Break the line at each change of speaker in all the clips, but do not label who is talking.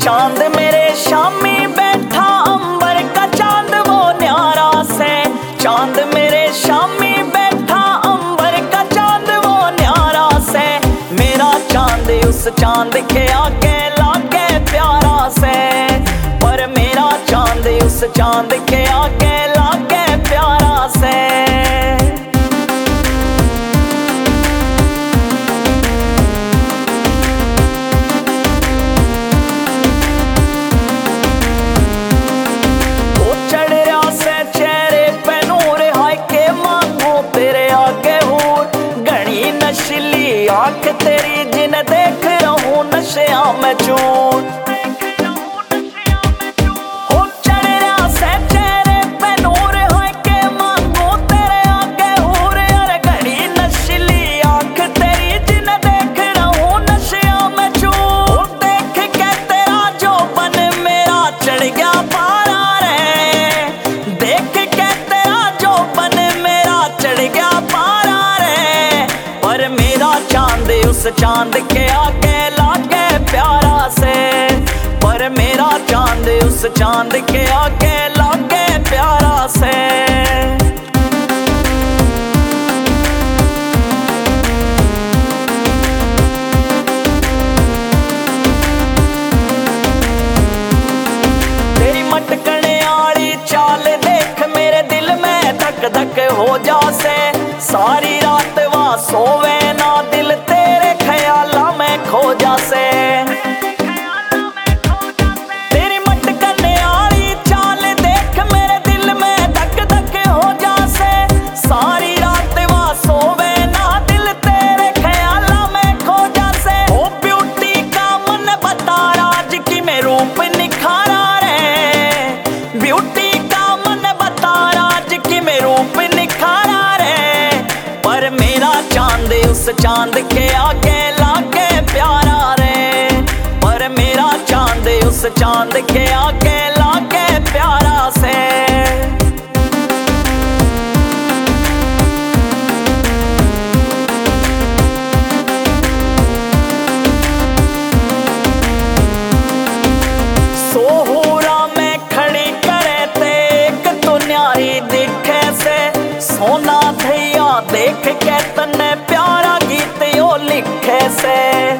चांद मेरे शामी बैठा अंबर का चांद वो न्यारा से। चांद मेरे शामी बैठा अंबर का चांद वो न्यारा से। मेरा चांद उस चांद के आगे लागे प्यारा से। पर मेरा चांद उस चांद के आगे लागे प्यारा से। आँख तेरी जिन देख रहूं नशया में चूर। हो चढ़ रहा से चेहरे पे नूर है के मांगू तेरे आगे हूर। अरे घड़ी नशीली आँख तेरी जिन देख रहूं नशया में चूर। देख के तेरा जो बन मेरा चढ़ गया पारा रे। देख के तेरा जो बन मेरा चढ़ गया पारा रे। पर मेरा चांद उस चांद के आगे लागे प्यारा से। पर मेरा चांद उस चांद के आगे लागे प्यारा से। तेरी मटकने आली चाल देख मेरे दिल में धक धक हो जासे। सारी रात वहां सोवे ना दिल तेरे ख्याला में खो जासे। तेरी मटकने आली चाल देख मेरे दिल में धक धक हो जासे। सारी रात वहां सोवे ना दिल तेरे ख्याला में खो जासे। ओ ब्यूटी का मन बता राज की मैं रूप निखारा रे। ब्यूटी का मन बता राज की मैं रूप निखारा रे। पर मेरा चांद उस चांद के आगे लागे प्यारा रे। पर मेरा चांद उस चांद के आगे लागे प्यारा से। सोहूरा में खड़ी करे ते एक तो न्यारी दिखे से। सोना धैया देख के तन्ने प्यारा गीत यो लिखे से।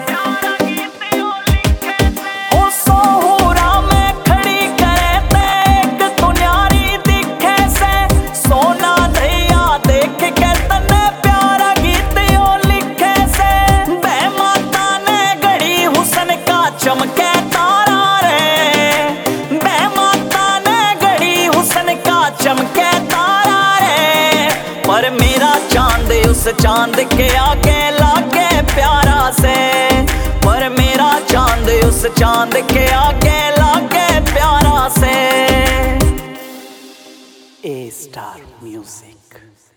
ओ सोहूरा में खड़ी करे ते एक तो न्यारी दिखे से। सोना धैया देख के तन्ने प्यारा गीत यो लिखे से। बे माता ने गढ़ी हुसन का चमके तारा रे। बे माता ने गढ़ी हुसन का चमके तारा रे। पर मेरा चांद उस चांद के आगे लागे प्यारा से। पर मेरा चांद उस चांद के आगे लागे प्यारा से। A star music.